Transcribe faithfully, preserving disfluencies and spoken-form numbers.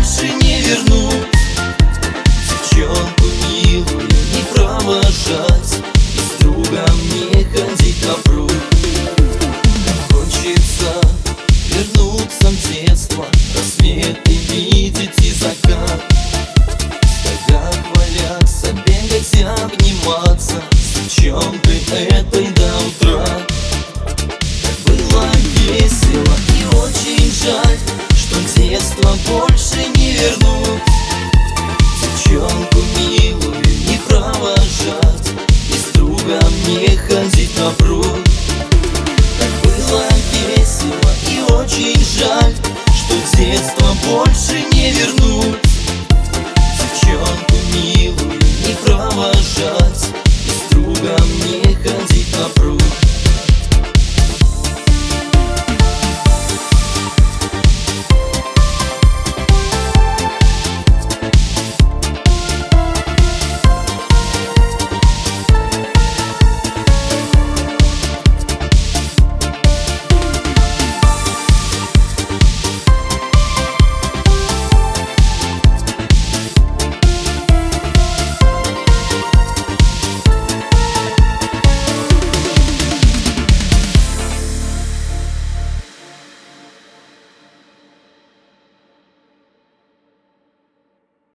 больше не вернуть. Девчонку милую не провожать и с другом не ходить на пруд. Хочется вернуться в детство, рассвет и видеть и закат. В стогах валяться, бегать, обниматься с девчонкой этой до утра. Так было весело и очень жаль, что детство больше не вернуть. Девчонку милую не провожать и с другом не ходить на пруд. Так было весело и очень жаль, что детство больше не вернуть. Девчонку милую не провожать и с другом не ходить на пруд.